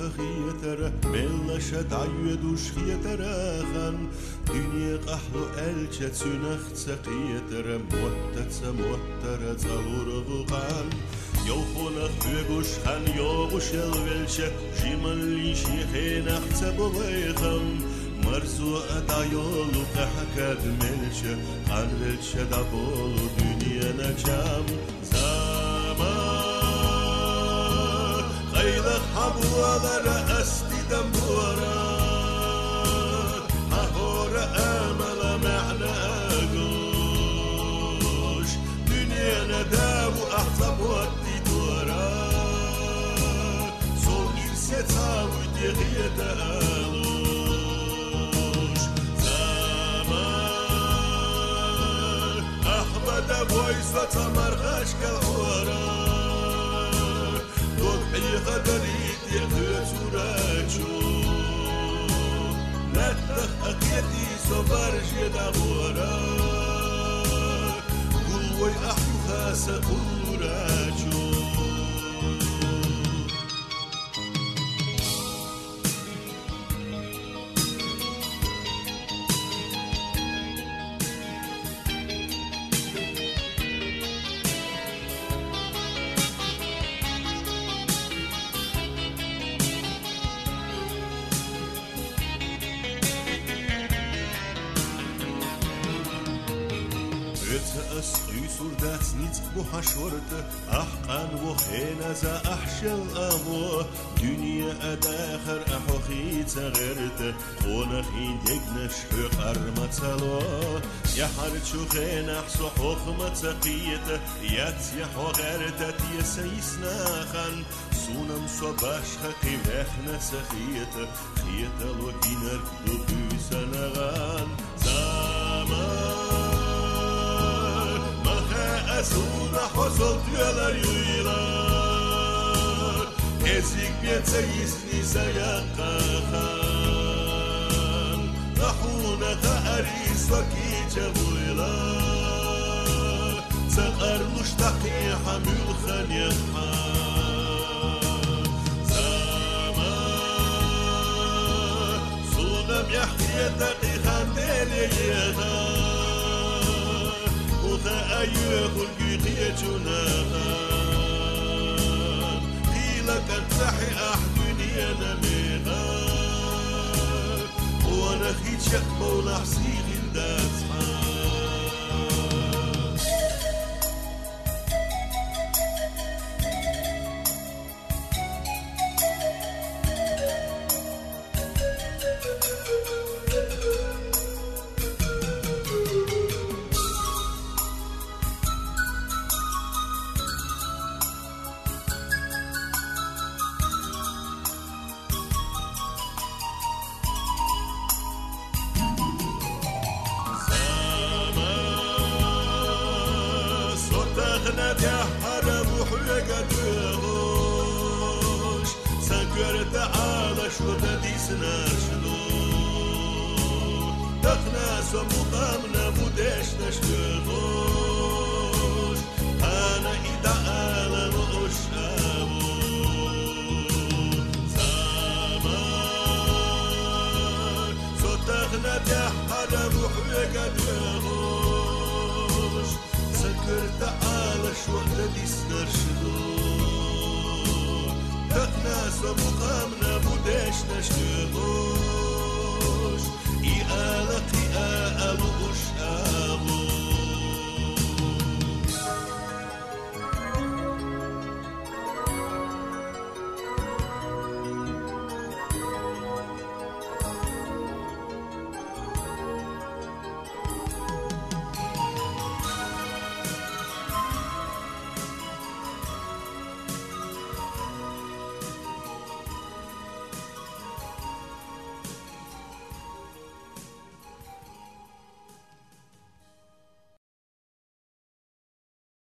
خيتر ملشة عيدوش خيتر خان دنيا قحلو ألشة سنخ سقيتر موتر زالور غقان يوخونخ بيغوش خان يوغوش الولشة جمالي شيخينخ تبويخم مرزو أدايولو قحكاد ملشة خان ولشة دابولو دنيا نجام زمان خيلخ حبوالر أستي دمورا أهور أمل معنا أقوش دنيا نداو أحزب ودي دورا صور إرسيتا ودي غيتا ألوش زمان أحمد بويسة تمرغش كالحورا ضبحي غدريد يغيت وراجو نتخ أقيتي صبرش يدغورا قلوي أحيوها سقوراجو أسقيسور دات نيتك بحشورت أحقان وخينا زا أحشل أبو دنيا أداخر أحوخي تغيرت ونخي ديقنش حقر متلو يحرد شو خينا حسو حوخ متقيت يات يحو غيرتت يسيسنا خان سونم صباش خقي وحنا سخيت خيت الوكينر دبوسا نغان زمان Suna hozol diyorlar yuylar Ezik bietse isnisa yakkan Tahuna ta'aris vakice buylar Saqar mushtaqi hamil khan yakhan Zaman Sunam yahkiye taqi khan deli yakhan أيوه القيقية جناغان قيلك انتحي أحدني أنا ميغان وانا خيت شقبة ولحسيغ اندات يا حرب وحلقتهوش سنكر تعالى شو تديسنا شنو تخناس ومقامنا بودش نشتغوش أنا إذا أنا نقشابو زمان سو تخنا يا حرب وحلقتهوش سنكر تعالى شو تديسنا شنو تخناس ومقامنا بودش نشتغوش